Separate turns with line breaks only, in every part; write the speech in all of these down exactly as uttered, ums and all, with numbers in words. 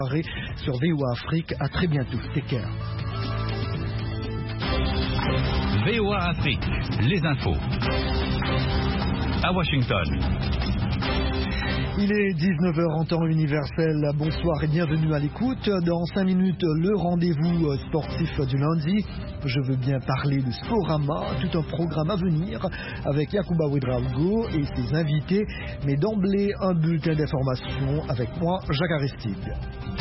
sur V O A Afrique. À très bientôt. Take care.
V O A Afrique, les infos. À Washington.
Il est dix-neuf heures en temps universel. Bonsoir et bienvenue à l'écoute. Dans cinq minutes, le rendez-vous sportif du lundi. Je veux bien parler de Sporama, tout un programme à venir avec Yacouba Ouedraogo et ses invités. Mais d'emblée, un bulletin d'information avec moi, Jacques Aristide.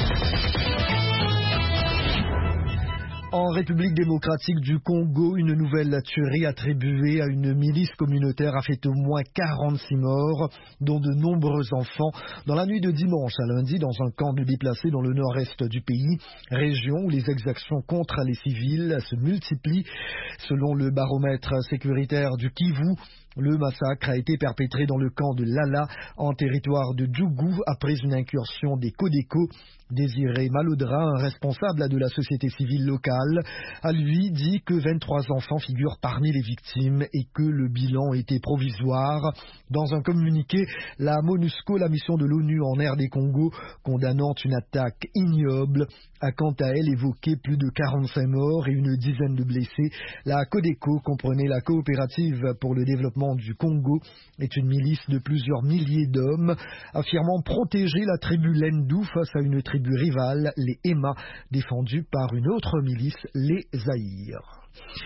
En République démocratique du Congo, une nouvelle tuerie attribuée à une milice communautaire a fait au moins quarante-six morts, dont de nombreux enfants, dans la nuit de dimanche à lundi dans un camp de déplacés dans le nord-est du pays, région où les exactions contre les civils se multiplient. Selon le baromètre sécuritaire du Kivu, le massacre a été perpétré dans le camp de Lala, en territoire de Djougou, après une incursion des Codeco. Désiré Malodra, un responsable de la société civile locale, a lui dit que vingt-trois enfants figurent parmi les victimes et que le bilan était provisoire. Dans un communiqué, la MONUSCO, la mission de l'ONU en R D Congo, condamnant une attaque ignoble, a quant à elle évoqué plus de quarante-cinq morts et une dizaine de blessés. La Codeco comprenait la coopérative pour le développement du Congo, est une milice de plusieurs milliers d'hommes, affirmant protéger la tribu Lendu face à une tribu rivale, les Emma, défendue par une autre milice, les Zaïre.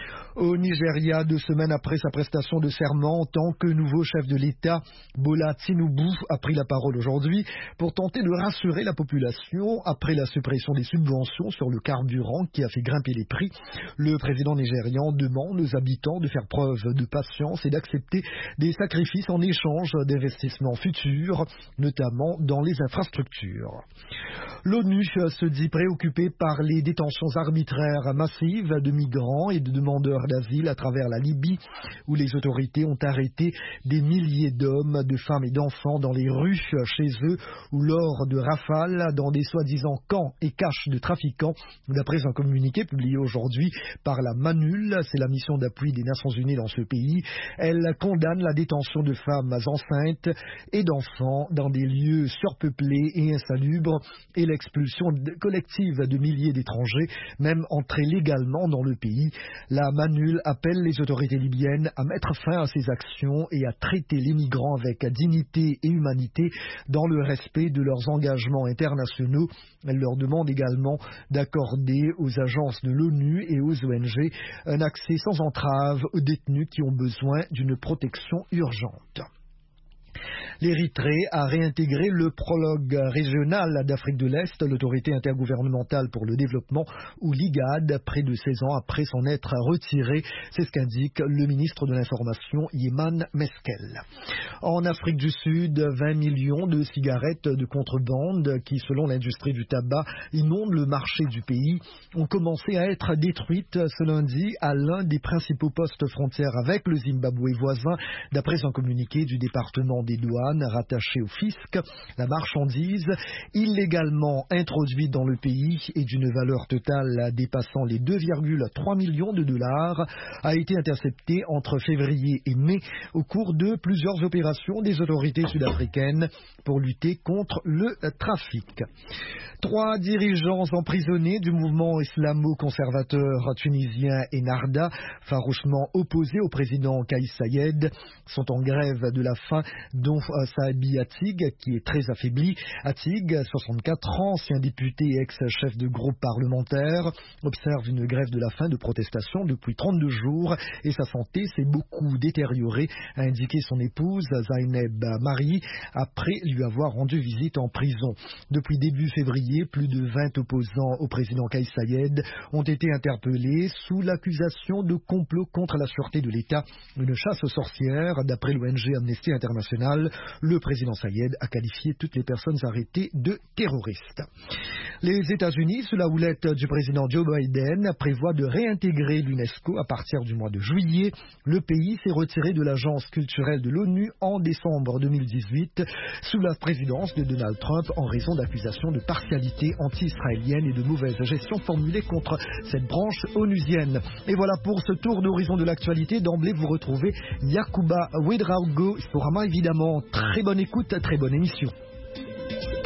Au Nigeria, deux semaines après sa prestation de serment en tant que nouveau chef de l'État, Bola Tinubu a pris la parole aujourd'hui pour tenter de rassurer la population après la suppression des subventions sur le carburant qui a fait grimper les prix. Le président nigérian demande aux habitants de faire preuve de patience et d'accepter des sacrifices en échange d'investissements futurs, notamment dans les infrastructures. L'ONU se dit préoccupée par les détentions arbitraires massives de migrants et de demandeurs d'asile à travers la Libye, où les autorités ont arrêté des milliers d'hommes, de femmes et d'enfants dans les rues chez eux ou lors de rafales dans des soi-disant camps et caches de trafiquants. D'après un communiqué publié aujourd'hui par la MANUL, c'est la mission d'appui des Nations Unies dans ce pays, elle condamne la détention de femmes enceintes et d'enfants dans des lieux surpeuplés et insalubres et l'expulsion collective de milliers d'étrangers, même entrés légalement dans le pays. La MANUL appelle les autorités libyennes à mettre fin à ces actions et à traiter les migrants avec dignité et humanité dans le respect de leurs engagements internationaux. Elle leur demande également d'accorder aux agences de l'ONU et aux O N G un accès sans entrave aux détenus qui ont besoin d'une protection urgente. L'Érythrée a réintégré le prologue régional d'Afrique de l'Est, l'autorité intergouvernementale pour le développement, ou l'I G A D, près de seize ans après s'en être retiré. C'est ce qu'indique le ministre de l'Information, Yeman Meskel. En Afrique du Sud, vingt millions de cigarettes de contrebande qui, selon l'industrie du tabac, inondent le marché du pays, ont commencé à être détruites ce lundi à l'un des principaux postes frontières avec le Zimbabwe voisin, d'après un communiqué du département des douanes rattaché au fisc. La marchandise, illégalement introduite dans le pays et d'une valeur totale dépassant les deux virgule trois millions de dollars, a été interceptée entre février et mai au cours de plusieurs opérations des autorités sud-africaines pour lutter contre le trafic. Trois dirigeants emprisonnés du mouvement islamo-conservateur tunisien Ennahda, farouchement opposés au président Kais Saied, sont en grève de la faim, dont Sahabi Atig, qui est très affaibli. Atig, soixante-quatre ans, ancien député et ex-chef de groupe parlementaire, observe une grève de la faim de protestation depuis trente-deux jours et sa santé s'est beaucoup détériorée, a indiqué son épouse Zaineb Mari, après lui avoir rendu visite en prison. Depuis début février, plus de vingt opposants au président Kais Saied ont été interpellés sous l'accusation de complot contre la sûreté de l'État, une chasse aux sorcières. D'après l'O N G Amnesty International, le président Saied a qualifié toutes les personnes arrêtées de terroristes. Les États-Unis, sous la houlette du président Joe Biden, prévoient de réintégrer l'UNESCO à partir du mois de juillet. Le pays s'est retiré de l'agence culturelle de l'ONU en décembre deux mille dix-huit sous la présidence de Donald Trump en raison d'accusations de partialité anti-israélienne et de mauvaise gestion formulées contre cette branche onusienne. Et voilà pour ce tour d'horizon de l'actualité. D'emblée, vous retrouvez Yacouba Ouedraogo, Sporama évidemment. Très bonne écoute, très bonne émission.